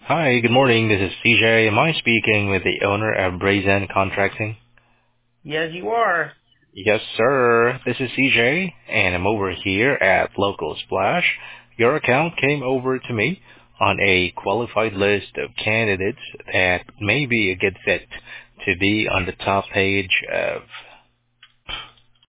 Hi, good morning. This is CJ. Am I speaking with the owner of Brazen Contracting? Yes, you are. Yes, sir. This is CJ, and I'm over here at Local Splash. Your account came over to me on a qualified list of candidates that may be a good fit to be on the top page of